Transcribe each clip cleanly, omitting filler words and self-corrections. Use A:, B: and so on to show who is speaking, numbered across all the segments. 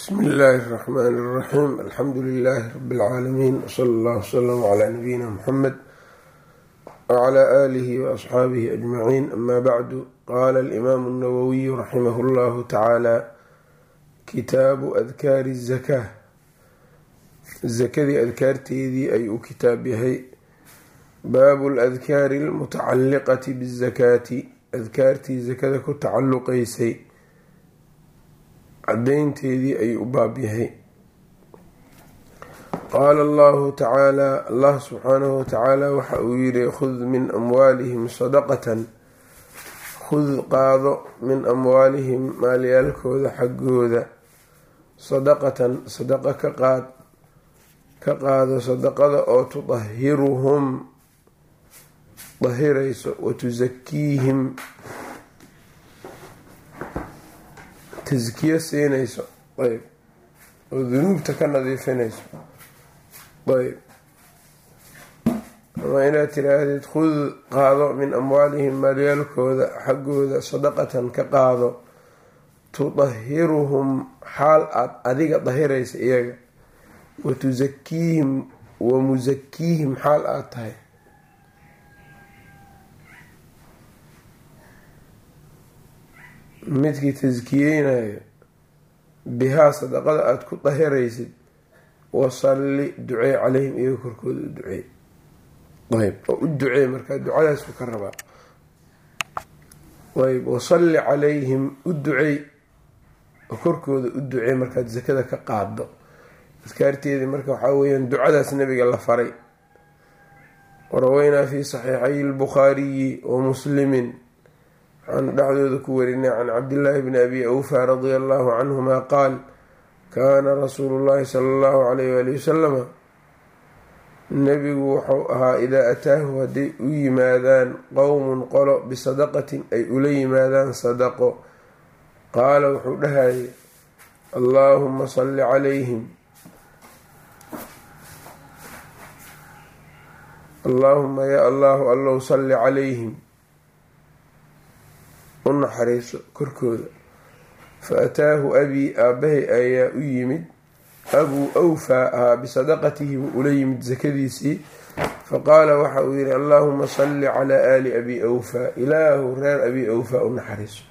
A: bsmi illaahi الرaxmaan الraxiim alxamdu lilaahi rabi اlcaalamiin wsala allah wslama calaa nabiyina muxamed wclaa aalihi waasxaabihi ajmaciin ama bacdu qaala alimaamu اnawowiyu raximah اllahu tacaala kitaabu adkaari الzakaa zakadii adkaarteedii ayuu u kitaab yahay. baabu ladkaari almutacaliqati bizakaati adkaartii zakada ku tacalluqaysay cadeynteedii ayuu u baab yahay. qaala allahu tacaala allah subxaanahu watacaala waxa uu yihi khud min amwaalihim sadaqatan khud qaado min amwaalihim maalyaalkooda xaggooda sadaqatan sadaqa ka qaado sadaqada oo tudahiruhum dahirayso watusakiihim taskiye siinayso ayb oo dunuubta ka nadiifinayso ayb ama inaad tiraahdid khud qaado min amwaalihim maalyaalkooda xaggooda sadaqatan ka qaado tudahiruhum xaal aad adiga dahiraysa iyaga watusakiihim wa musakiihim xaal aad tahay midkii taskiyeynayo bihaa sadaqada aada ku dahiraysid wasalli ducee calayhim iyaga korkooda u ducee ayb oo u ducee markaa ducadaasuu ka rabaa ayb wasalli calayhim u ducey oo korkooda u ducee markaad sakada ka qaado adkaarteedii marka waxaa weyaan ducadaas nabiga la faray. waraweynaa fi saxiixay lbukhaariyi wa muslimin waxaanu dhexdooda ku warinay can cabdillaahi bni abi awfa radia allahu canhuma qaal kaana rasuulu llahi sala allahu alayh waali wasalama nebigu wuxuu ahaa idaa ataahu hadday u yimaadaan qowmun qolo bisadaqatin ay ula yimaadaan sadaqo qaala wuxuu dhahayay allaahuma salli calayhim allaahuma yaa allahu allow salli calayhim u naxariiso korkooda. fa ataahu abii aabbahay ayaa u yimid abuu awfaa ahaa bisadaqatihi wuu ula yimid sakadiisii faqaala waxa uu yihi allaahuma salli calaa aali abii awfaa ilaahu reer abii awfaa u naxariiso.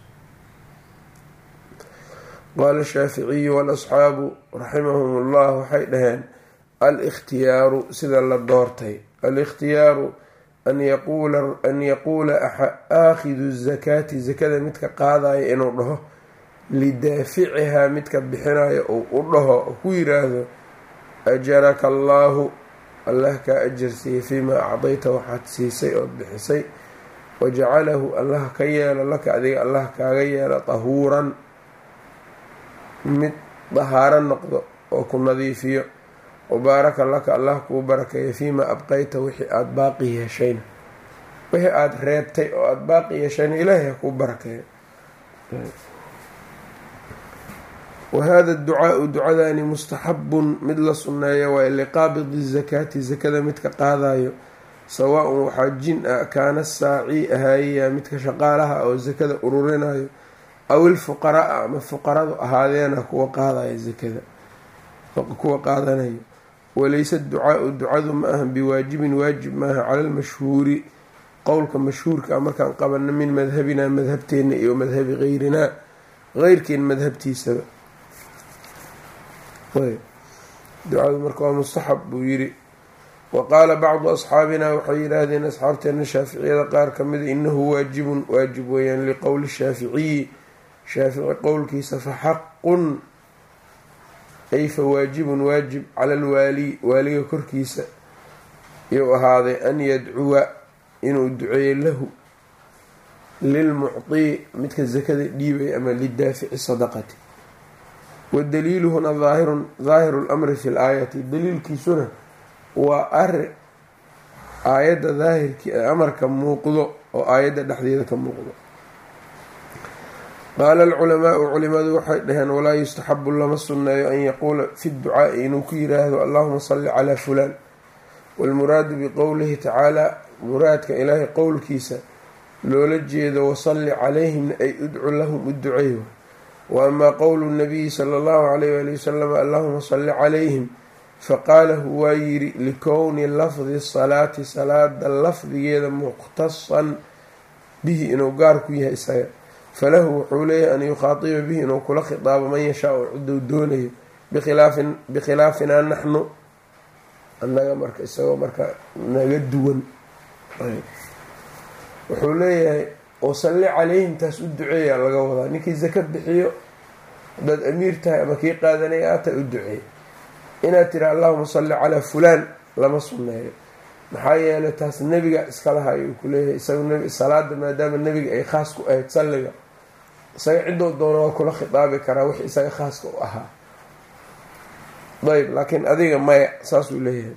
A: qaala shaaficiyu waalasxaabu raximahum ullah waxay dhaheen al-ikhtiyaaru sida la doortay al-ikhtiyaaru an yaquula aakhidu zakaati zakada midka qaadaya inuu dhaho lidaaficihaa midka bixinayo ou u dhaho oo ku yiraahdo ajaraka allaahu allah kaa ajarsiiyey fiimaa acdayta waxaad siisay ood bixisay wajacalahu allah ka yeelo laka adiga allah kaaga yeelo tahuuran mid dahaaro noqdo oo ku nadiifiyo wabaaraka laka allah kuu barakeeyo fiimaa abqayta wixii aada baaqi yeeshayna wixii aada reebtay oo aada baaqi yeeshayna ilaahay ha kuu barakeeyo. wahada ducaau ducadaani mustaxabun mid la sunneeyo waa liqaabidi zakaati zakada midka qaadayo sawaa-un waxaa jin ah kaana saacii ahaayayaa midka shaqaalaha oo zakada ururinayo aw ilfuqaraa ama fuqaradu ahaadeena kuwa qaadaya zakada kuwa qaadanayo. walaysa ducaau ducadu ma aha biwaajibin waajib maaha cala lmashhuuri qowlka mashhuurka a markaan qabano min madhabinaa madhabteena iyo madhabi geyrinaa geyrkeen madhabtiisaba ducadu marka waa mustaxab buu yiri. wa qaala bacdu asxaabinaa waxay yidhaahdeen asxaabteena shaaficiyada qaar kamida inahu waajibun waajib weeyaan liqowli shaaficiyi shaafici qowlkiisa faxaqun ay fa waajibun waajib cala alwaali waaliga korkiisa iyou ahaaday an yadcuwa inuu duceeyo lahu lilmuctii midka sakada dhiibay ama lidaafici sadaqati. wadaliilu huna daahiru lamri fi laayati daliilkiisuna waa aayadda daahirkii amarka muuqdo oo aayadda dhexdeeda ka muuqdo. qaala alculamaau culimadu waxay dhaheen walaa yustaxabu lama sunneeyo an yaquula fi ducaai inuu ku yiraahdo allahuma salli calaa fulaan walmuraadu biqowlihi tacaala muraadka ilaahay qowlkiisa loola jeedo wasalli calayhimna ay udcu lahum u duceey wa amaa qowlu nabiyi sala allahu alayh waali wasalam allahuma salli calayhim faqaalahu waa yidhi likowni lafdi salaati salaada lafdigeeda mukhtasan bihi inuu gaar ku yahay isaga falahu wuxuu leeyahay an yukhaatiba bihi inuu kula khitaabo man yashaa-u ciduu doonayo bikhilaafinaa naxnu annaga marka isagoo marka naga duwan wuxuu leeyahay oo salli calayhim taas u duceeyaa laga wadaa ninkii zaka bixiyo haddaad amiir tahay ama kii qaadanaya aata u duceey inaad tiri allahuma salli calaa fulaan lama sunneeyo maxaa yeelay taas nebiga iska laha ayuu ku leeyahay isaga salaada maadaama nebiga ay khaas ku ahayd salliga isaga cidoo doona waa kula khitaabi karaa wixii isaga khaaska u ahaa ayb laakiin adiga maya saasuu leeyahay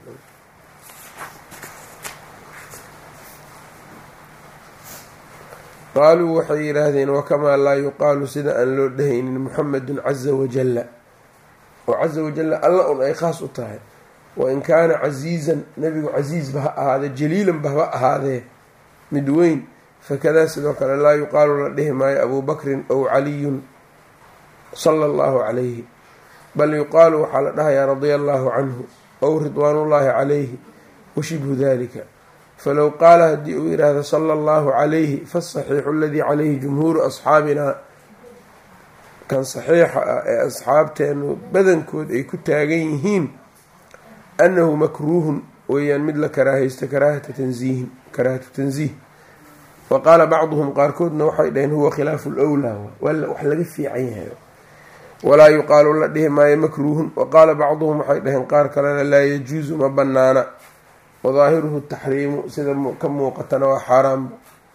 A: qaaluu waxay yidhaahdeen wakamaa laa yuqaalu sida aan loo dhehaynin muxamedun caza wajalla oo caza wajalla alla un ay khaas u tahay wain kaana casiizan nebigu casiizba ha ahaadee jaliilanba haba ahaadee mid weyn fakadaa sidoo kale laa yuqaalu la dhihi maayo abuu bakrin ow caliyun sala allahu calayhi bal yuqaalu waxaa la dhahayaa radia allahu canhu ow ridwaanullaahi calayhi washibhu dalika falow qaala haddii uu yidhaahdo sala allahu calayhi fasaxiixu aladii calayhi jumhuuru asxaabinaa kan saxiixa ah ee asxaabteenu badankood ay ku taagan yihiin annahu makruuhun weeyaan mid la karaahaysto karaahatu tansiih wa qaala bacduhum qaarkoodna waxay dhaheen huwa khilaafu lwlaa wax laga fiican yahay walaa yuqaalu la dhihi maayo makruuhun wa qaala bacduhum waxay dhaheen qaar kalena laa yajuusu ma banaana wadaahiruhu taxriimu sida ka muuqatana waa xaaraam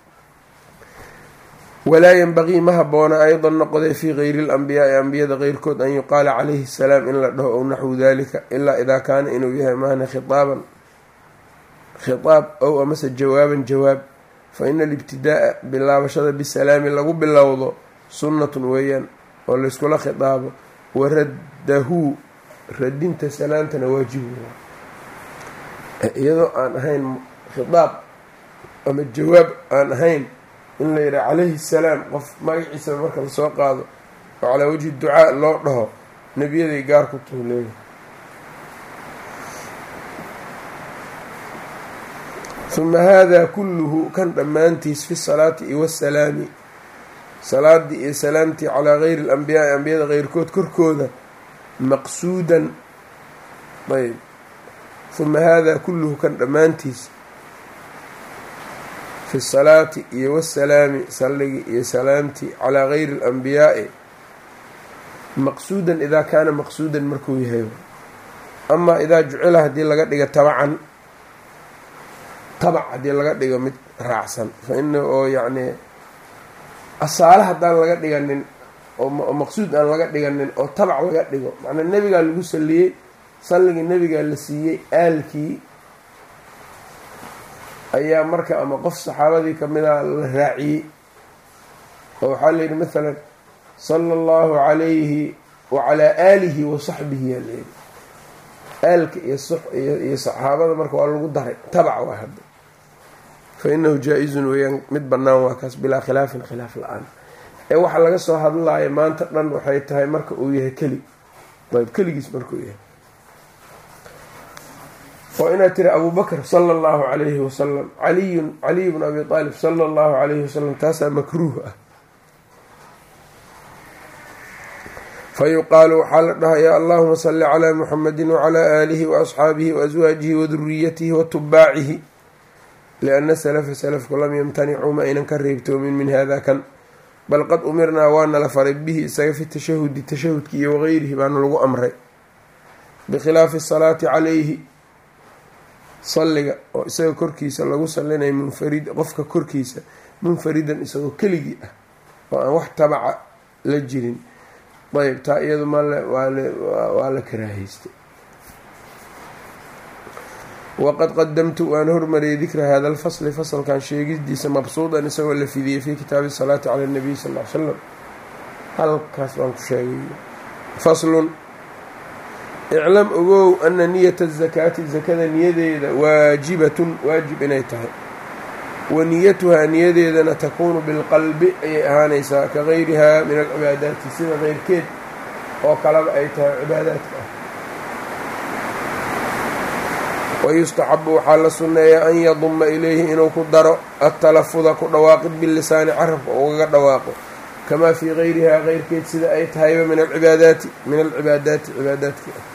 A: walaa yanbagii ma haboona aydan noqday fii gayri alambiyaai ambiyada keyrkood an yuqaala calayhi salaam in la dhaho ow naxwu dalika ilaa idaa kaana inuu yahay maana khitaab ow amase jawaaban jawaab fa ina alibtidaaa bilaabashada bisalaami lagu bilowdo sunnatun weeyaan oo layskula khitaabo waraddahu radinta salaamtana waajibu iyadoo aan ahayn khitaab ama jawaab aan ahayn in la yidhaha calayhi salaam qof magaciisa marka lasoo qaado oo calaa wajhi ducaa loo dhaho nebiyaday gaar ku tuhu leeyahay huma haadaa kulluhu kan dhammaantiis fi salaati iyo wasalaami salaadii iyo salaamtii calaa gayri alambiyaai ambiyada keyrkood korkooda maqsuudan ayb huma haadaa kulluhu kan dhammaantiis fi salaati iyo wasalaami salligii iyo salaamtii calaa gayri alambiyaai maqsuudan idaa kaana maqsuudan markuu yahay amaa idaa jucila haddii laga dhigo tabac haddii laga dhigo mid raacsan fa ina oo yacnii asaale haddaan laga dhiganin oo maqsuud aan laga dhiganin oo tabac laga dhigo macnaa nebigaa lagu saliyey salligii nebigaa la siiyey aalkii ayaa marka ama qof saxaabadii kamida la raaciyey oo waxaa la yidhi maalan sala allahu calayhi wacalaa aalihi wa saxbihi yaa layidhi aalka iyo saxaabada marka waa lagu daray tabac waa hadda fa inahu jaa-izun weeyaan mid bannaan waa kaas bilaa khilaafin khilaaf la-aan ee waxaa laga soo hadlaya maanta dhan waxay tahay marka uu yahay ayb keligiis markuu yahay oo inaad tiri abu bakr sala allahu calayhi wasalam caliy bn abi aalib sala allahu calayhi wasalam taasaa makruuh ah fayuqaalu waxaa la dhahayaa allahuma salli calaa muxamedi wacalaa aalihi waasxaabihi waaswaajihi waduriyatihi watubaacihi liana salafa salafku lam yamtanicuu ma aynan ka reebtoomin min hada kan bal qad umirnaa waana la faray bihi isaga fi tashahudi tashahudki iyo wagayrihi baana lagu amray bikhilaafi salaati calayhi salliga oo isaga korkiisa lagu salinayo qofka korkiisa munfaridan isagoo keligii ah oo aan wax tabaca la jirin ayb taa iyadu waa la karaahaystay waqad qadamtu waan hormariyay dikra hada alfasli fasalkan sheegidiisa mabsuudan isagoo la fidiyey fii kitaabi salaati cala nabiy sal l slam halkaas waan ku sheegay faslun iclam ogow ana niyata azakaati zakada niyadeeda waajibatun waajib inay tahay waniyatuhaa niyadeedana takuunu bilqalbi ayay ahaanaysaa ka gayrihaa min alcibaadaati sida keyrkeed oo kaleba ay tahay cibaadaadka ah. wayustaxabu waxaa la sunneeyaa an yaduma ilayhi inuu ku daro atalafuda ku dhawaaqid bilisaani carabka ugaga dhawaaqo kamaa fii gayrihaa keyrkeed sida ay tahayba min alcibaadaati cibaadaadka ah.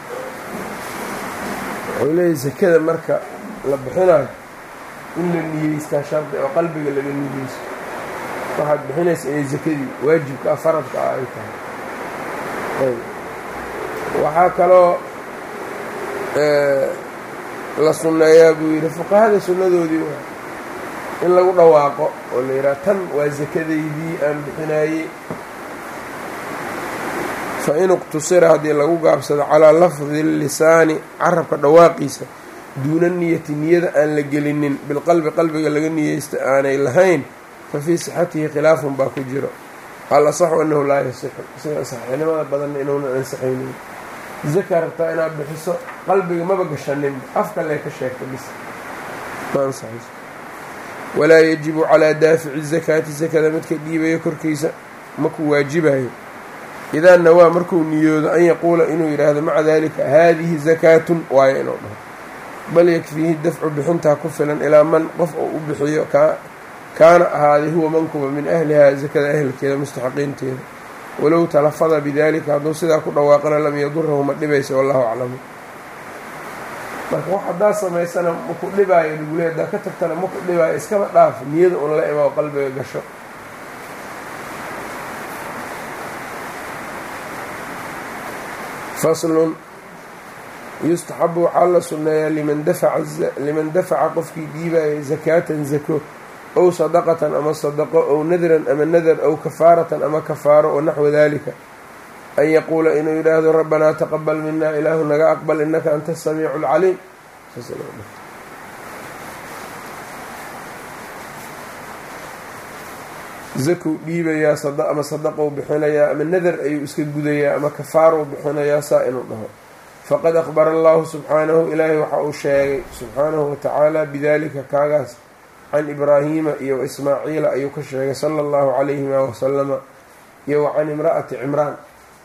A: wuxuu leeyahy sakada marka la bixinayo in la niyeystaa shardi oo qalbiga laga niyeyso waxaad bixinaysa inay sakadii waajibka ah faradka ah ay tahay. ayb waxaa kaloo la sunneeyaa buu yidhi fuqahada sunnadoodii waa in lagu dhawaaqo oo la yidhaha tan waa sakadaydii aan bixinaayey. fa in iqtusira haddii lagu gaabsado calaa lafdi lisaani carabka dhawaaqiisa duuna niyati niyada aan la gelinin bilqalbi qalbiga laga niyeysta aanay lahayn fa fii sixatihi khilaafun baa ku jiro. al asaxu annahu laa yasixu sida saxiixnimada badanna inuunan ansixaynin. zaka rabtaa inaad bixiso qalbiga maba gashanin afka lee ka sheegta bis ma ansaxayso. walaa yajibu calaa daafici zakaati sakada midka dhiibaya korkiisa maku waajibayo idaa nawaa markuu niyoodo an yaquula inuu yidhaahdo maca dalika haadihi zakaatun waayo inuu dhaho bal yakfiihi dafcu bixintaa ku filan ilaa man qof oo u bixiyo kaana ahaaday huwa mankuba min ahlihaa sakada ahelkeeda mustaxaqiinteeda. walow talafada bidalika hadduu sidaa ku dhawaaqana lam yadurahu ma dhibaysa wallahu aclamu. marka wax haddaa samaysana maku dhibaayo lagule haddaa ka tagtana maku dhibaayo iskaba dhaaf niyada un la imaa qalbiga gasho. faslun yustaxabu waxaa la sunneeyaa liman dafaca qofkii dhiibaayay zakaatan zako ow sadaqatan ama sadaqo ow nadran ama nadar ow kafaaratan ama kafaaro oo naxwa dalika an yaquula inuu yidhaahdo rabbanaa taqabal minaa ilaahu naga aqbal innaka anta asamiicu alcaliim. zakuu dhiibayaa ama sadaqou bixinayaa ama nadar ayuu iska gudayaa ama kafaarou bixinayaa saa inuu dhaho. faqad akhbara allahu subxaanahu ilaahay waxa uu sheegay subxaanahu watacaala bidalika kaagaas can ibraahiima iyo ismaaciila ayuu ka sheegay sala allahu calayhima wasalama iyo wa can imra'ati cimraan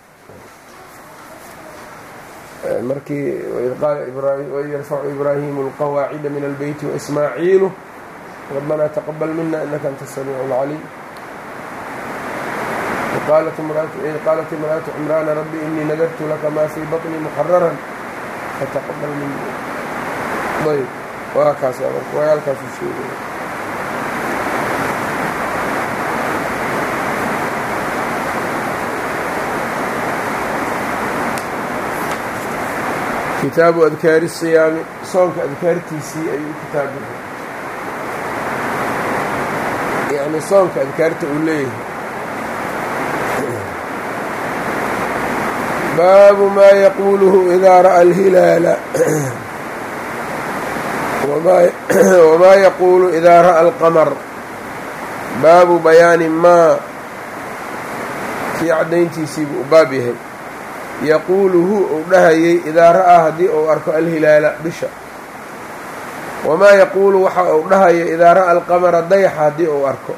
A: markii waid yarfacu ibraahiimu alqawaacida min albeyti waismaaciilu rabbanaa taqabal mina inaka anta asamiicu alcaliim. qaalat imra'atu cimraana rabbi inii nadartu laka maa fii baطni muxararan fataqabal mini. ayb waa kaas wayaalkaasu sheegay. kitaabu adkaari siyaami soonka adkaartiisii ayuu kitaab yahay yacni soonka adkaarta uu leeyahay. baabu maa yaquuluhu idaa ra'a alhilaala wamaa yaquulu idaa ra'a alqamar. baabu bayaani maa kii caddayntiisiibuu u baab yahay yaquuluhu uu dhahayay idaa ra'aa haddii uu arko alhilaala bisha. wamaa yaquulu waxa uu dhahaya idaa ra'a alqamara dayaxa haddii uu arko.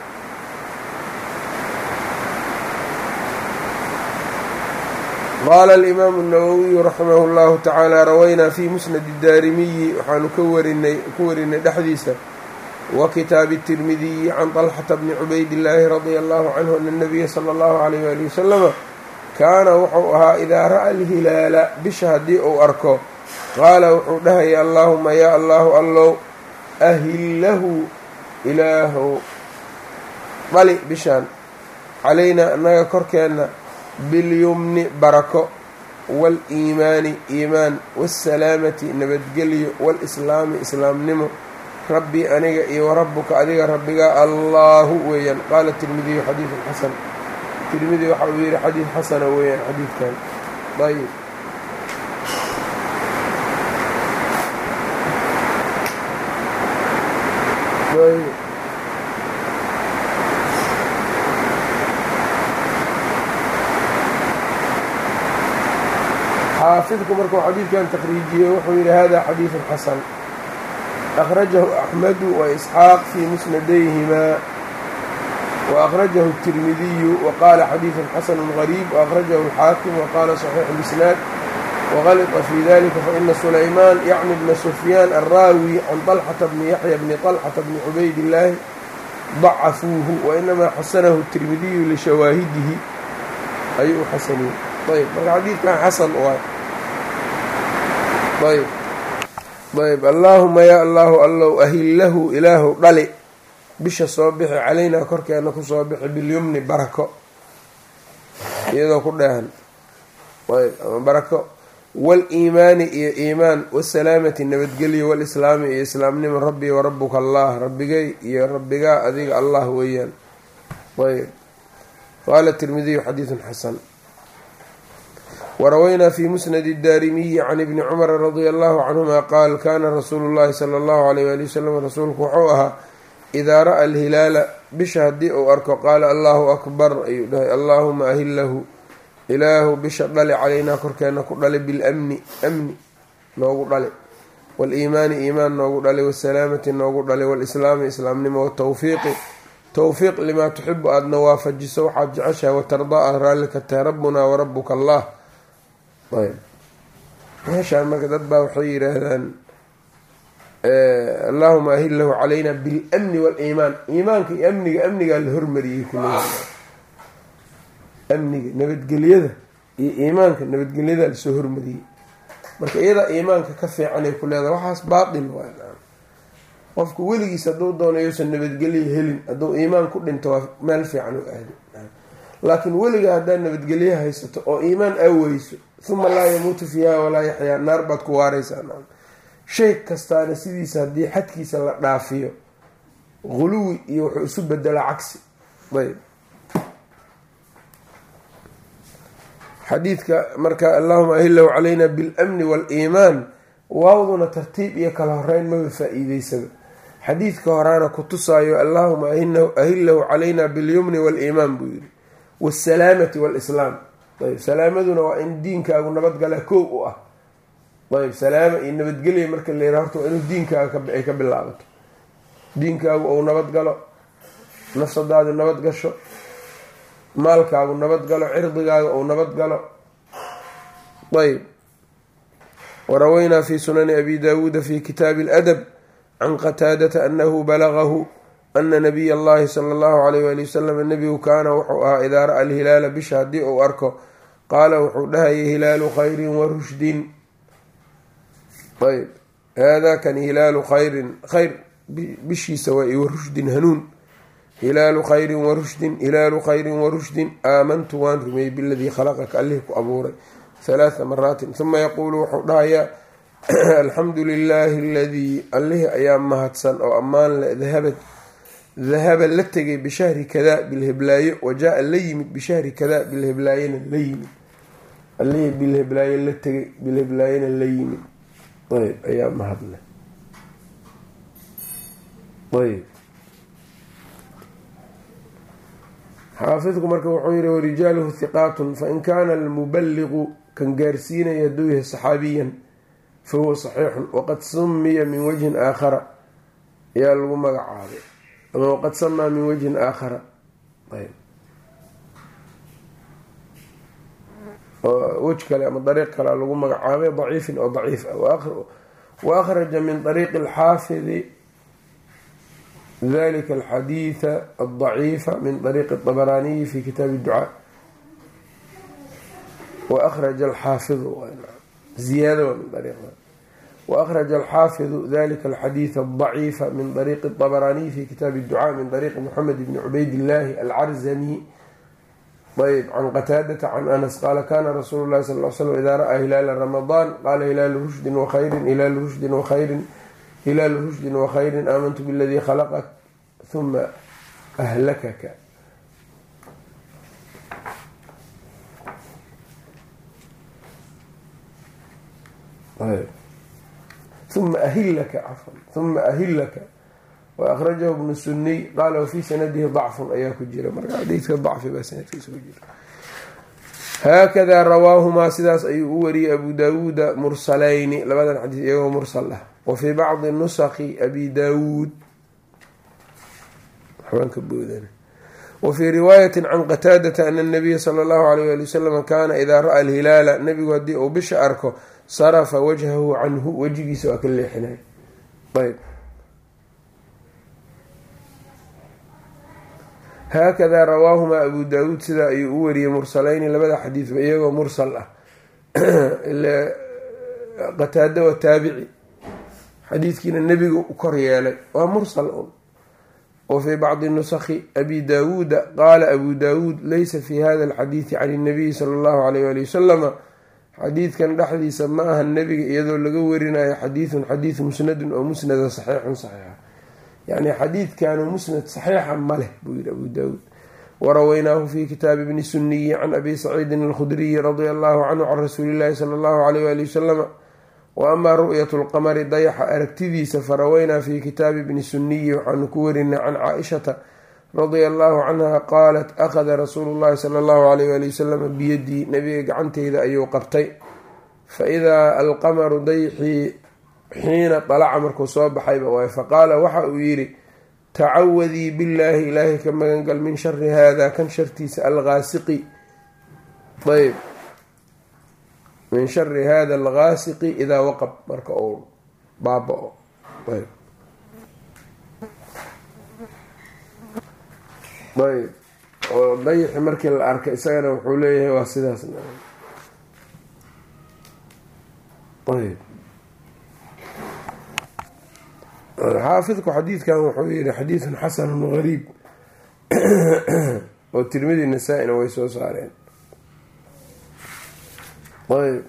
A: qaala alimaamu الnawowiyu raximahu اllahu tacaala rawaynaa fii musnadi daarimiyi waxaanu ku warinay dhexdiisa wa kitaabi tirmidiyi can طalxata bni cubaydillaahi radia allahu canhu ana الnabiya salى اllahu alayh wali wasalama kaana wuxuu ahaa idaa ra'a alhilaala bisha haddii uu arko qaala wuxuu dhahaya allaahuma yaa allaahu allow ahillahu ilaahu dhali bishaan calaynaa annaga korkeenna bilyumni barako waaliimaani iimaan waasalaamati nabadgelyo waalislaami islaamnimo rabbii aniga iyo warabbuka adiga rabbigaa allaahu weeyaan. qaala tirmidiyu xadiidun xasan tirmidi waxa uu yidhi xadiid xasana weeyaan xadiidkan. ayb xaafidku markuu xadiidkan takriijiyey wuxuu yidhi hada xadiidun xasan أخرجه أحمد وإسحاق في مسنديهما وأخرجه الترمذي وقال حديث حسن غريب وأخرجه الحاكم وقال صحيح الإسناد وغلط في ذلك فإن سليمان يعني بن سفيان الراوي عن طلحة بن يحيى بن طلحة بن عبيد الله ضعفوه وإنما حسنه الترمذي لشواهده أي حسنين. طيب الحديث كان حسن طيب اللهم يا الله الله أهله إله ضلي bisha soo bixi calaynaa korkeena ku soo bixi bilyumni barako iyadoo ku dheehan barako wal-iimaani iyo iimaan wasalaamati nabadgelyo wal-islaami iyo islaamnimo rabbii warabuka allah rabbigay iyo rabbigaa adiga allah weeyaan. ayb qaala tirmidiyu xadiidun xasan. warawaynaa fi musnadi daarimiyi can ibni cumara radia allahu canhuma qaal kaana rasuulu llahi sala allahu alayh waali wasalam rasuulku wuxuu ahaa idaa ra-a alhilaala bisha haddii uu arko qaala allahu akbar ayuu dhahay allaahuma ahillahu ilaahu bisha dhali calaynaa korkeena ku dhali bilamni amni noogu dhali wal-iimaani iimaan noogu dhali wasalaamati noogu dhali wal-islaami islaamnimo watawfiiqi towfiiq limaa tuxibu aadna waafajiso waxaad jeceshahay watardaa aad raallika tahay rabbunaa warabuka allah. ayb meeshaan marka dad baa waxay yidhaahdaan allahuma ahillahu calayna bilamni wal-iimaan iimaanka iyo amnigaa la hormariyey kuleeya amniga nabadgelyada iyo iimaanka nabadgelyadaa lasoo hormariyey marka iyadaa iimaanka ka fiicanay ku leedahay waxaas baatil waay. qofku weligiis hadduu doonayousan nabadgelyo helin hadduu iimaan ku dhinto waa meel fiican u aadi laakiin weligaa haddaad nabadgelyo haysato oo iimaan aaweyso uma laa yamuutu fiiha walaa yaxyaa naar baad ku waaraysaa. shay kastaana sidiisa haddii xadkiisa la dhaafiyo guluwi iyo wuxuu isu bedelaa cagsi. ayb xadiidka marka allahuma ahillahu calayna bilamni wal-iimaan waawduna tartiib iyo kala horeyn maba faa-iideysaba. xadiidka horaana ku tusaayo allahuma ahillahu calayna bilyumni wal-iimaan buu yidhi waasalaamati wal-islaam. ayb salaamaduna waa in diinkaagu nabadgala koow u ah. ayb salaama iyo nabadgelya marka la yiraha horta waa inuu diinkaaga ay ka bilaabato diinkaagu ou nabadgalo nafsadaadu nabad gasho maalkaagu nabadgalo cirdigaaga ou nabadgalo. ayb warawaynaa fi sunani abi daawuuda fi kitaabi اladab can qataadata anahu balagahu ana nabiy allahi sala allahu alayh waali wasalam nebigu kaana wuxuu ahaa idaa ra-a alhilaala bisha haddii uu arko qaala wuxuu dhahayay hilaalu khayrin wa rushdin. ayb haadaa kan hilaalu khayrin khayr bishiisa waa wa rushdin hanuun hilaalu khayrin wa rushdin hilaalu khayrin wa rushdin aamantu waan rumeeyey biladii khalaqaka allihii ku abuuray 3 maraatin uma yaquulu wuxuu dhahayaa alxamdu lilaahi aladii allihii ayaa mahadsan oo ammaan le dahaba la tegay bishahri kadaa bilheblaayo wajaa-a la yimid bishahri kadaa bilheblaayana la yimid allihii bilheblaayo la tegay bilheblaayana la yimid. ayb ayaa mahadle. ayb xaafidku marka wuxuu yihi warijaaluhu hiqaatun fain kaana almubaliqu kan gaarsiinaya hadduu yahay saxaabiyan fahuwa saxiixun waqad sumiya min wajhin aakhara ayaa lagu magacaabay ama waqad samaa min wajhin aakhara. ayb wej kale ama dariiq kale lagu magacaabay daciifin oo daciif ah wa akhraja min طariiqi alxaafidi dalika alxadiida aldaciifa min طariiqi الطabaraaniyi fi kitaabi الducaa waأkhraja alxaafidu ziyaada waa min ariiqda waأkhraja alxaafidu dalika alxadiida aldaciifa min طariiqi الطabaraaniyi fi kitaabi الducaa min طariiqi moxamed bni cubaydillaahi alcarzami. ayb can qataadata can anas qaala kana rasuulu llahi sal l slm idaa ra-a hilaala ramadaan qaala hilaalu rushdin wakhayrin hilaalu rushdin wakhayrin hilaalu rushdin wakhayrin aamantu biladii khalaqak huma ahlakaka. uma ahilaka cafan uma ahilaka waأkhrajahu bnu suniy qaala wafii sanadihi dacfun ayaa ku jira marka xadiidka dacfi baa sanadkiisa ku jira. haakadaa rawaahumaa sidaas ayuu u wariyey abu daawuuda mursalayni labadan xadiis iyagoo mursal ah. wa fii bacdi nusakhi abi daawuud wa fii riwaayati can qataadata ana nabiya sala allahu alayh ali wasalam kaana idaa ra-a alhilaala nabigu haddii uu bisha arko sarafa wajhahu canhu wejigiisa waa ka leexinay. ayb haakadaa rawaahumaa abu daawuud sidaa ayuu u wariyey mursalayni labada xadiisba iyagoo mursal ah. qataada waa taabici xadiidkiina nebiga u kor yeelay waa mursal un. wa fii bacdi nusakhi abi daawuuda qaala abu daawuud laysa fi hada alxadiidi can اnabiyi sala allahu alayh ali wasalama xadiidkan dhexdiisa ma aha nebiga iyadoo laga warinayo xadiidun xadiid musnadun oo musnada saxiixun saxiixa, yacni xadiidkanu musnad saxiixa ma leh buu yihi abu daawuud. warawaynaahu fi kitaabi bni suniyi can abi saciidin alkhudriyi radia allahu canhu can rasuuli llahi sala allahu alayh ali wasalama. wa amaa ru'yatu lqamari dayaxa aragtidiisa farawaynaa fi kitaabi bni suniyi waxaanu ku warinay can caaishata radia allahu canha qaalat akhada rasuulu llahi sala allahu alayh ali wasalama biyadii nabiga gacanteyda ayuu qabtay faidaa alqamaru dayxii xiina dalaca markuu soo baxayba waay faqaala waxa uu yidhi tacawadii billaahi ilaahay ka magangal min shari hada kan shartiisa algaasiqi ayb min shari hada algaasiqi idaa waqab marka uu baaba-o. ayb oo dayixi markii la arkay isagana wuxuu leeyahay waa sidaas. ayb xaafidku xadiidkan wuxuu yihi xadiidun xasanun gariib oo tirmidi nasaa-ina way soo saareen. ayb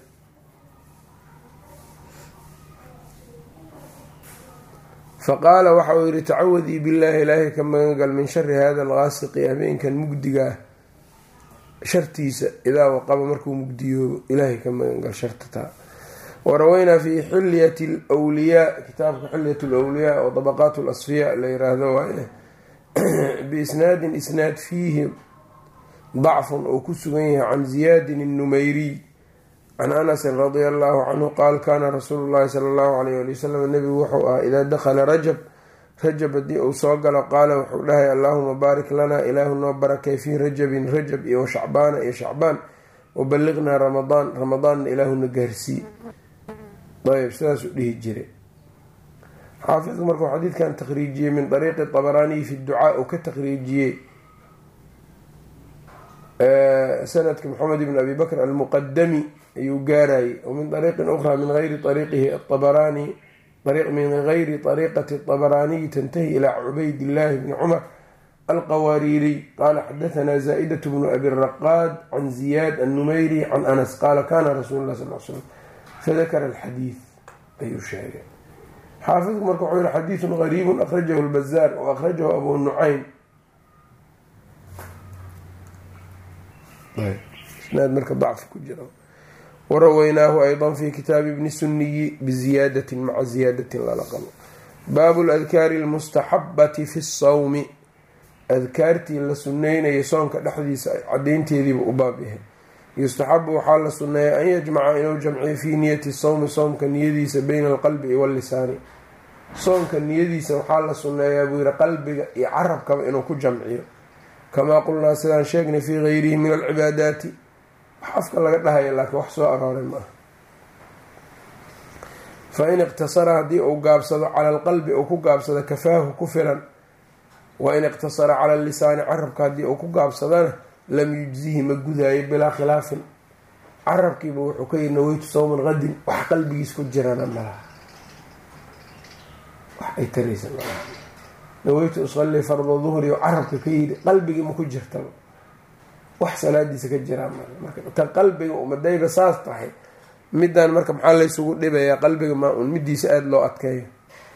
A: faqaala waxa uu yihi tacawadii billaahi ilaahay ka magangal min shari hada algaasiqi habeenkan mugdigaa shartiisa idaa waqaba markuu mugdiyoobo ilaahay ka magangal shartataa. warawaynaa fi xilyati lwliyaa kitaabka xilyat lwliyaa oo dabaqaat lasfiyaa la yiraahdo waaye biisnaadin isnaad fiihi dacfun oo ku sugan yahay can ziyaadin الnumayriy can anasin radia allahu canhu qaal kaana rasuulu llahi sala allahu alayh ali wasalam nebigu wuxuu ahaa idaa dakhala rajab haddii uu soo galo qaala wuxuu dhahay allahuma baarik lanaa ilaahu noo barakay fii rajabin rajab iyo shacbaana iyo shacbaan waballiqnaa ramadaanna ilaahuna gaarsii. ayb sidaasuu dhihi jiray. xaafidku markuu xadiidkan takhriijiyey min dariiqi طabaraaniyi fi ducaa uu ka takhriijiyey sanadka maxamed ibn abi bakr almuqadami ayuu gaarayay o min dariiqin ukhraa min gayri ariiqihi aabaraani min gayri طariiqati طabaraaniyi tantahi ilaa cubaydillaahi bni cumar alqawaariiriy qaala xadahanaa zaa'idat bnu abi raqaad can ziyaad annumayri can anas qaala kana rasuulu lah sal slam fadakara alxadiid ayuu sheegay. xaafidku marka wuxuu yihi xadiidun gariibun akhrajahu lbazaar wa akhrajahu abu nucaym. isnaad marka dacfi ku jira. warawaynaahu ayضa fi kitaabi bni suniyi biziyaadatin maca ziyaadatin lala qabo. baabu ladkaari lmustaxabati fi sawmi adkaartii la suneynaya soonka dhexdiisa cadeynteediiba u baab yahay. yustaxabu waxaa la suneeya an yajmaca inuu jamciyo fii niyati sawmi soomka niyadiisa bayna alqalbi wallisaani. soomka niyadiisa waxaa la suneeyaa buu yihi qalbiga iyo carabkaba inuu ku jamciyo kamaa qulnaa sidaan sheegnay fii gayrihi min alcibaadaati wax afka laga dhahaya laakiin wax soo arooray maaha. fain iqtasara haddii uu gaabsado cala alqalbi uu ku gaabsado kafaahu ku filan, wain iqtasara cala allisaani carabka haddii uu ku gaabsadana lam yujzihi ma gudaayo bilaa khilaafin. carabkiiba wuxuu ka yihi naweytu sawman qadin wax qalbigiis ku jirana malaha wax ay taraysa malaha. naweytu usalli farda duhri oo carabka ka yidhi qalbigii ma ku jirtaba wax salaadiisa ka jiraa malaha. marka ta qalbiga umadayba saas tahay midaan marka maxaa laysugu dhibayaa qalbiga maa un midiisa aada loo adkeeyo.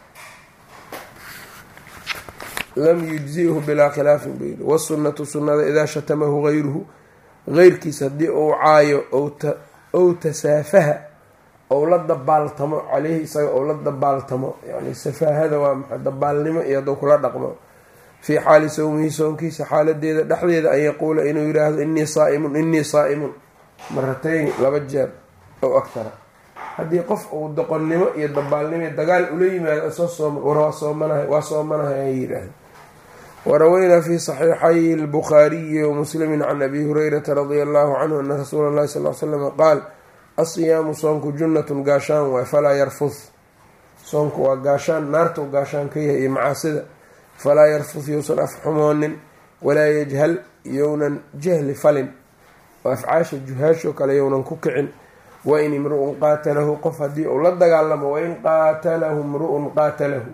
A: lam yujzihu bilaa khilaafin buu yidhi. wasunnatu sunnada idaa shatamahu gayruhu geyrkiisa haddii uu caayo ow tasaafaha ou la dabaaltamo caleyhi isaga ou la dabaaltamo, yani safaahada waa maxay dabaalnimo iyo hadduu kula dhaqmo fii xaali sawmihi soonkiisa xaaladeeda dhexdeeda an yaquula inuu yidhaahdo innii saa'imun maratayni 2 jeer ow aktara. haddii qof uu doqonnimo iyo dabaalnimo dagaal ula yimaado soo sooma war waa soomanahay ay yidhaahda. waraweynaa fi saxiixay albukhaariyi wamuslimi can abi hurayrata radia allahu canhu ana rasuula llahi sal l slam qaal asiyaamu soonku junnatun gaashaan waay falaa yarfud. soonku waa gaashaan, naarta u gaashaan ka yahay iyo macaasida. falaa yarfud yousan afxumoonin, walaa yajhal younan jahli falin oo afcaasha juhaashoo kale younan ku kicin. wain imru'un qaatalahu qof haddii uu la dagaalamo, wain qaatalahu imru'un qaatalahu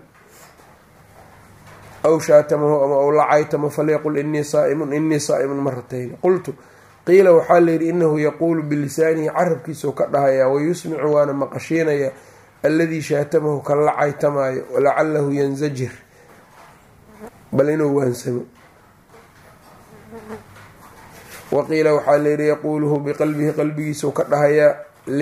A: aw shaatamahu ama ou la caytamo falyaqul inii saa'imun maratayn. qultu qiila waxaa layidhi inahu yaquulu bilisaanihi carabkiisau ka dhahayaa, wayusmicu waana maqashiinaya alladii shaatamahu kan la caytamaayo, walacalahu yanzajir bal inuu waansamo. waqiila waxaa layidhi yaquuluhu biqalbihi qalbigiisau ka dhahayaa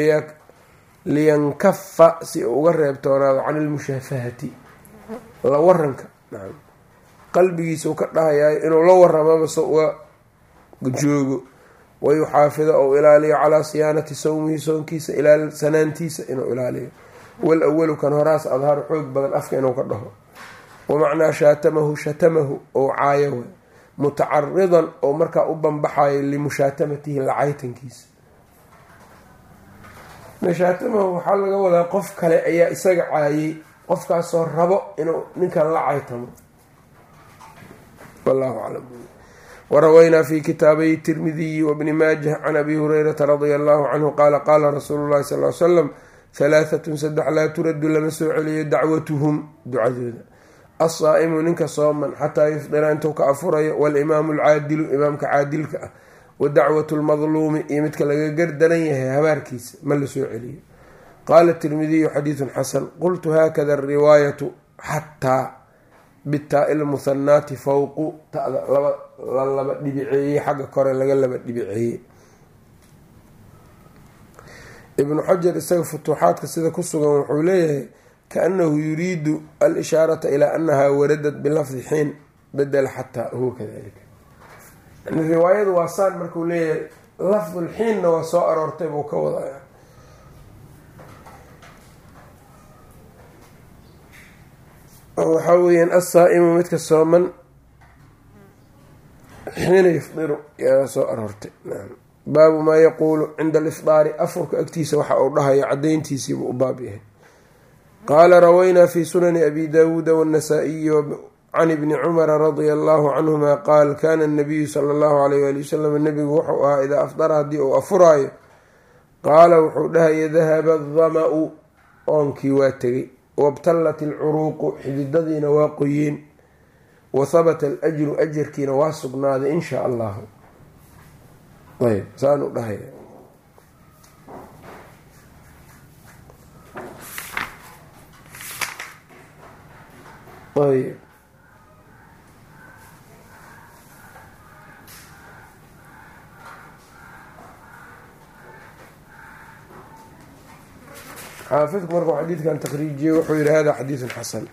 A: liyankafa si uu uga reebtoonaado can ilmushaafahati la waranka. qalbigiisau ka dhahayaa inuu la waramaba se uga joogo. wayuxaafida ou ilaaliyo calaa siyaanati sawmihi soonkiisa ilaalsanaantiisa inuu ilaaliyo. wal awalu kan horaas adharu xoog badan afka inuu ka dhaho. wamacnaa shatamahu ou caayo way mutacaridan oo markaa u banbaxayo limushaatamatihi lacaytankiisa. mushaatamahu waxaa laga wadaa qof kale ayaa isaga caayay, qofkaasoo rabo inuu ninkan la caytamo. wallahu aclam. waraweynaa fi kitaabay tirmidiyi wabni maajah can abi hurayrata radia allahu canhu qaala qaala rasuulu llahi sal l slam 3 laa turaddu lama soo celiyo dacwatuhum ducadooda. asaa'imu ninka sooman xataa yufdira intuu ka afurayo, walimaamu alcaadilu imaamka caadilka ah, wa dacwatu lmadluumi iyo midka laga gardaran yahay habaarkiisa ma la soo celiyo. qaala tirmidiyu xadiidun xasan. qultu haakada ariwaayatu xataa bitaa ilmuhanaati fowqu tada la laba dhibiceeyey xagga kore laga laba dhibiceeyey. ibnu xajar isaga futuuxaadka sida ku sugan wuxuu leeyahay kaanahu yuriidu alishaarata ilaa anaha waradat bilafdi xiin badela xataa huwa kadalika. yani riwaayadu waa saan markuu leeyahay lafdulxiinna waa soo aroortay buu ka wadaya. waxaa weyaan asaa'imu midka sooman xiina yufdiru yaa soo aroortay. baabu maa yaquulu cinda alifdaari afurka agtiisa waxa uu dhahayo cadayntiisiibuu u baab yahay. qaala rawaynaa fi sunani abi daawuuda waannasaa'iyi can ibni cumara radia allahu canhuma qaal kana anabiyu sala allahu alayh waali wasalam nabigu wuxuu ahaa idaa afdara haddii uu afuraayo qaala wuxuu dhahaya dahaba adama-u oonkii waa tegay, wabtallat alcuruuqu xididadiina waa qoyeen, wa habata alajru ajarkiina waa sugnaaday in shaa allahu. ayb saanu dhahaya. ayb xaafidku markuu xadiidkan takriijiyey wuxuu yihi hada xadiidun xasan.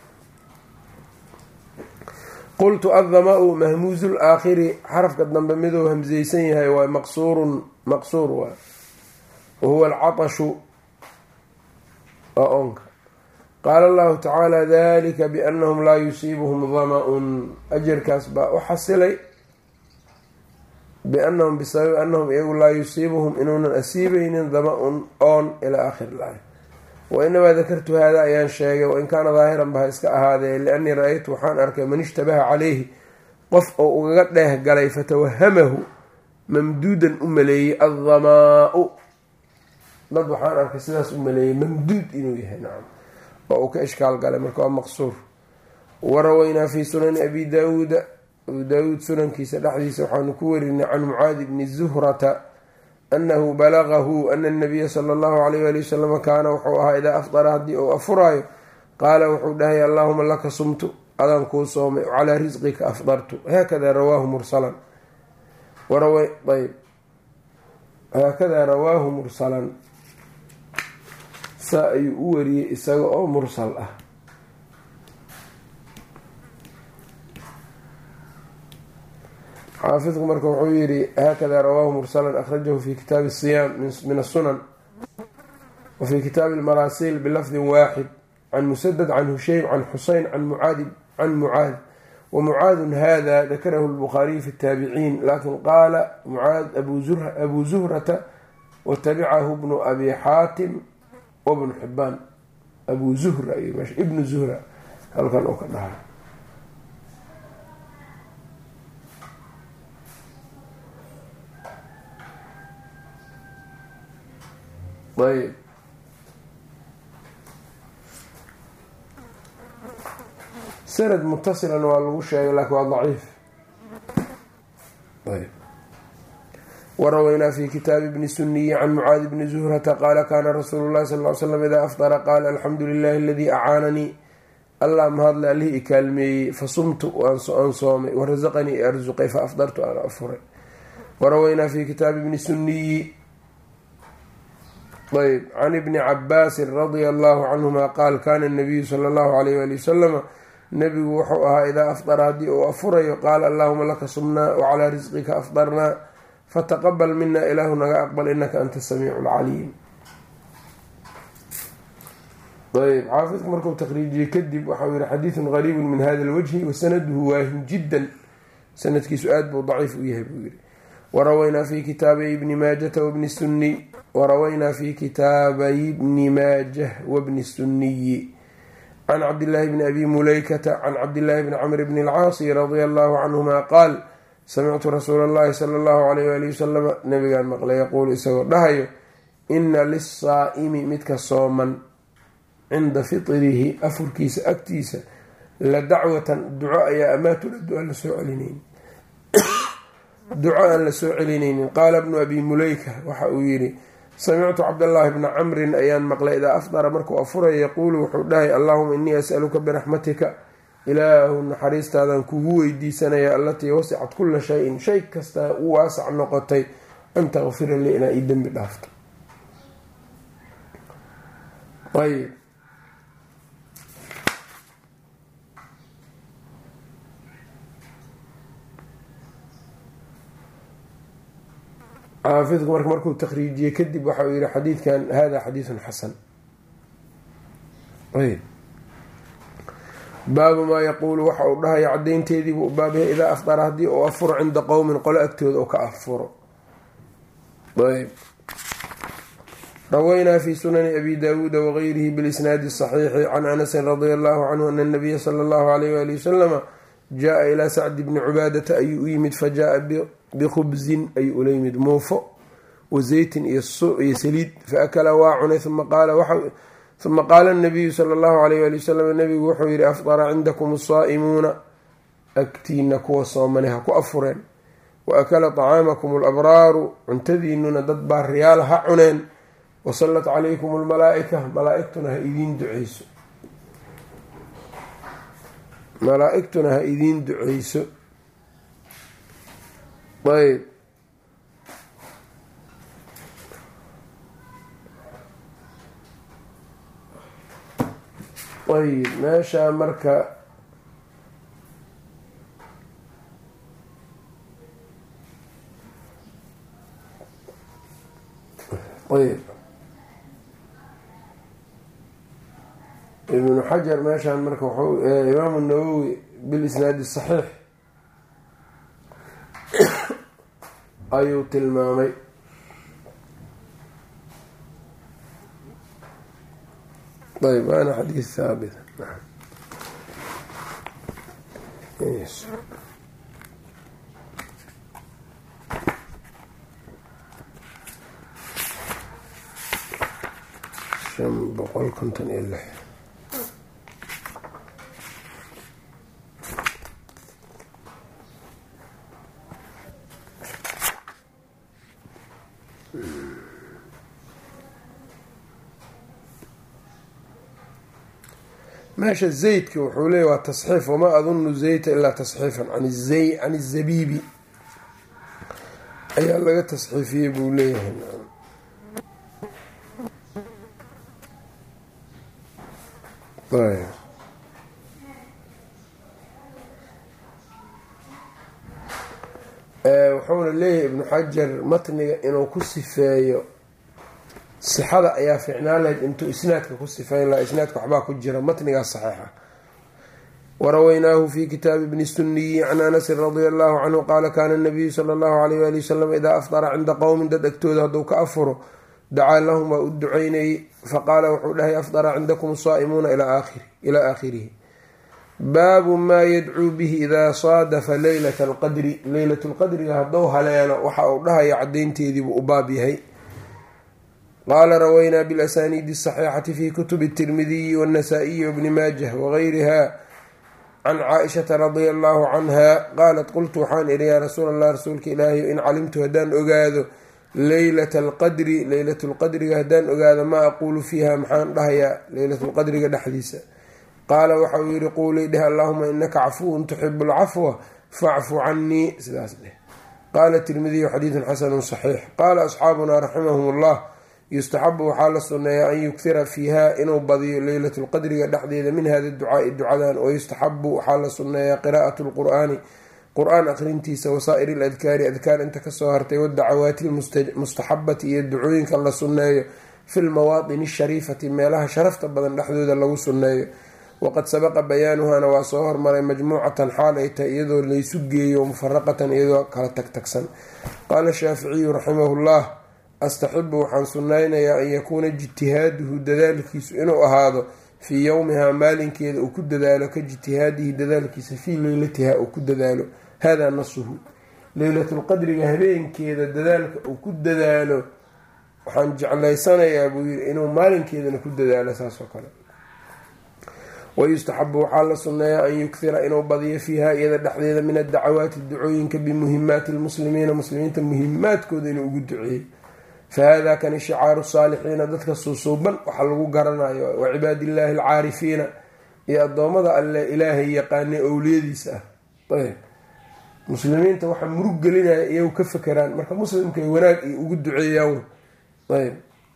A: qultu adama-u mahmuuzu laakhiri xarafka dambe miduu hamseysan yahay waa maqsuur waay, wahuwa alcatashu waa oonka. qaala allahu tacaala dalika biannahum laa yusiibuhum dama-un. ajarkaas baa u xasilay biannahum bisababi annahum iyagu laa yusiibuhum inuunan asiibeynin dama-un oon ilaa aakhiri laaya. wainamaa dakartu hada ayaan sheegay wain kaana daahiran baha iska ahaadee liannii ra-aytu waxaan arkay man ishtabaha calayhi qof oo ugaga dheeh galay fatawahamahu mamduudan u maleeyey addamaa-u. dad waxaan arkay sidaas u maleeyey mamduud inuu yahay nacam oo uu ka ishkaal galay marka waa maqsuur. waraweynaa fi sunani abi daawuuda abu daawuud sunankiisa dhexdiisa waxaanu ku warinay can mucaadi bni zuhrata anahu balagahu ana anabiya sala allahu alayh wali wasalam kaana wuxuu ahaa idaa afdara haddii uu afuraayo qaala wuxuu dhahay allahuma laka sumtu adaan kuu soomay calaa risqika afdartu. haakada rawaahu mursalan. haakadaa rawaahu mursalan saa ayuu u wariyey isaga oo mursal ah. xaafidku marka wuxuu yihi haakada rawaahu mursalan akhrajahu fi kitaabi الصiyaam min الsunan wafي kitaabi اlmaraasil bilafdi waaxid can musadad can hushaym can xuseyn can mucaad wamucaadun hada dakarahu اlbukhaariyu fi الtaabiciin lakin qaala mucaad abu zuhrata watabicahu bnu abi xaatim wabnu xibaan abu zuhra iyo meesha ibnu zuhra halkan oo ka dhaha ayb sanad mutasilan waa lagu sheegay laakin waa daciif. ayb warawaynaa fi kitaabi bni suniyi can mucaadi bni zuhrata qaala kaana rasuulu llahi sal ly slam idaa afdara qaala alxamdu lilahi aladii acaananii allah mahadle allihii ikaalmeeyey fasumtu aan soomay warasaqanii arsuqay faafdartu aan afuray. warawaynaa fi kitaabi bni suniyi ayb can ibni cabaasin radia allahu canhuma qaal kaana nabiyu sala allahu alayh wali wasalama nabigu wuxuu ahaa idaa afdara haddii uu afurayo qaala allahuma laka sumnaa wacalaa risqika afdarnaa fataqabal mina ilaahu naga aqbal inaka anta samiicu lcaliim. ayb xaafidku markuu taqriijiyey kadib waxau yihi xadiidun gariibu min hada lwajhi wasanaduhu waahin jiddan sanadkiisu aad buu daciif u yahay buu yihi. warawaynaa fi kitaabay bni maajata wabni sunniy warawaynaa fi kitaabay bni maajah wabni sunniyi can cabdillaahi bni abi mulaykata can cabdillaahi bni camr bni alcaasi radia allahu canhuma qaal samictu rasuula allahi sala allahu alayh waali wasalama nabigaan maqlay yaquulu isagoo dhahayo ina lisaa'imi midka sooman cinda fitrihi afurkiisa agtiisa la dacwatan duco ayaa amaatuladu aan la soo celinaynin duco aan la soo celinaynin. qaala bnu abi mulayka waxa uu yihi samictu cabdallaahi bna camrin ayaan maqlay idaa afdara markuu afuraya yaquulu wuxuu dhahay allahuma inii as'aluka biraxmatika ilaahu naxariistaadan kugu weydiisanaya allatii wasicat kula shayin shay kastaa u waasac noqotay an takfira lii inaa ii dembi dhaafto. ayb xaafidku markuu takriijiyey kadib waxa uu yihi xadiidkan hada xadiidun xasan. ayb baabu maa yaquulu waxa uu dhahaya cadaynteediibuu baabyahay idaa afdara haddii uu afuro cinda qowmin qolo agtooda oo ka afuro. ayb rawaynaa fi sunani abi daawuuda wagayrihi bilisnaadi saxiixi can anasin radia allahu canhu ana nabiya sala allahu alayh waali wasalama jaa ilaa sacdi bni cubaadata ayuu u yimid fajaaa bikhubzin ayuu ula yimid muufo wa zeytin iyo saliid faakala waa cunay uma qaala nabiyu sala allahu alayh waali wasalam nabigu wuxuu yihi afdara cindakum asaa'imuuna agtiina kuwa soomane ha ku afureen wa akala طacaamakum alabraaru cuntadiinuna dad baariyaal ha cuneen wasallat calaykum almalaaika malaaigtuna ha idiin duceyso malaa-igtuna ha idiin duceyso. ayb ayb meeshaa marka ayb ibnu xajar meeshaan marka wuxuu imaamu nawowi bilisnaadi saxiix ayuu tilmaamay. ayb waana xadiid haabit. shan boqol konton iyo lix. meesha zaydka wuxuu leeya waa tasxiif wamaa adunu zayta ilaa tasxiifan can izabiibi ayaa laga tasxiifiyey buu leeyahay. wuxuuna leeyahay ibnu xajar matniga inuu ku sifeeyo sixada ayaa fiicnaan lahayd intuu isnaadka ku sifeyn lahaa. isnaadka waxbaa ku jira matnigaas saxiixa. warawaynaahu fi kitaabi bni sunniyi can anasin radia allahu canhu qaala kaana nabiyu sala allahu alayh waali wasalam idaa afdara cinda qowmin dad agtooda hadduu ka afuro dacaa lahum waa u ducaynayay faqaala wuxuu dhahay afdara cindakum saa'imuuna ilaa aakhirihi. baabu maa yadcuu bihi idaa saadafa leylata alqadri. leylatu lqadriga hadduu haleelo waxa uu dhahaya cadaynteediibuu u baab yahay. qaala rawaynaa bilasaniidi asaxiixati fi kutubi tirmidiyi wannasaa'iyi wabni maajah wagayriha can caaishata radia allahu canha qaalat qultu waxaan idhi yaa rasuul allah rasuulka ilaahi in calimtu haddaan ogaado leylata alqadri leylatulqadriga haddaan ogaado maa aquulu fiiha maxaan dhahayaa leylatulqadriga dhexdiisa. qaala waxa uu yihi quulii dheh allahuma inaka cafuwun tuxibu alcafwa facfu canii sidaas dheh. qaala tirmidiyu xadiidun xasanu saxiix. qaala asxaabunaa raximahum ullah yustaxabu waxaa la sunneeyaa an yuktira fiiha inuu badiyo leylatulqadriga dhexdeeda min hada ducaai ducadan. wayustaxabu waxaa la sunneeyaa qiraa'atu lqur'aani qur-aan aqrintiisa wasaa'iri aladkaari adkaar inta kasoo hartay wadacawaati lmustaxabati iyo ducooyinka la sunneeyo fi lmawaadini ashariifati meelaha sharafta badan dhexdooda lagu sunneeyo. waqad sabaqa bayaanuhana waa soo hormaray majmuucatan xaal ay tahay iyadoo laysu geeyo mufaraqatan iyadoo kala tagtagsan. qaala shaaficiyu raximahullah astaxibu waxaan sunnaynayaa an yakuuna ijtihaaduhu dadaalkiisu inuu ahaado fii yowmihaa maalinkeeda uu ku dadaalo ka ijtihaadihi dadaalkiisa fii leylatiha uu ku dadaalo. hada nasuhu leylatulqadriga habeenkeeda dadaalka uu ku dadaalo waxaan jeclaysanayaa buu yiri inuu maalinkeedana ku dadaalo saas oo kale. wayustaxabu waxaa la sunneeyaa an yuktira inuu badiyo fiiha iyada dhexdeeda min addacawaati ducooyinka bimuhimaati lmuslimiina muslimiinta muhimaadkooda inuu ugu duceeyey. fahada kani shicaaru saalixiina dadka suusuuban waxa lagu garanayo wa cibaadillaahi alcaarifiina iyo addoommada alle ilaahay yaqaanay owliyadiisa ah. ayb muslimiinta waxa murug gelinaya iyagu ka fakeraan marka muslimkay wanaag iyo ugu duceeyaan. ayb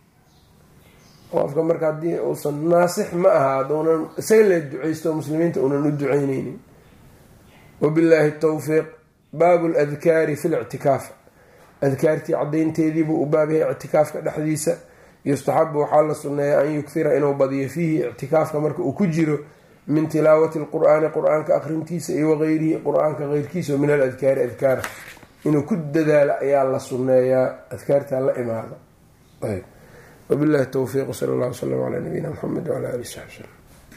A: qofka marka haddii uusan naasix ma aha aduunan isaga la duceysto muslimiinta unan u duceyneynin. wabilaahi tawfiiq. baabu ladkaari fi lictikaaf. adkaartii cadaynteediibuu u baab yahay ictikaafka dhexdiisa. yustaxabu waxaa la sunneeyaa an yuktira inuu badiyo fiihi ictikaafka marka uu ku jiro min tilaawati lqur'aani qur-aanka aqrintiisa iyo wagayrihi qur-aanka keyrkiisa oo min aladkaari adkaara inuu ku dadaalo ayaa la sunneeyaa adkaartaa la imaado. wabillahi towfiiq. sal allah wslam calaa nabiyina muxamed wala alihi saxbi wslm.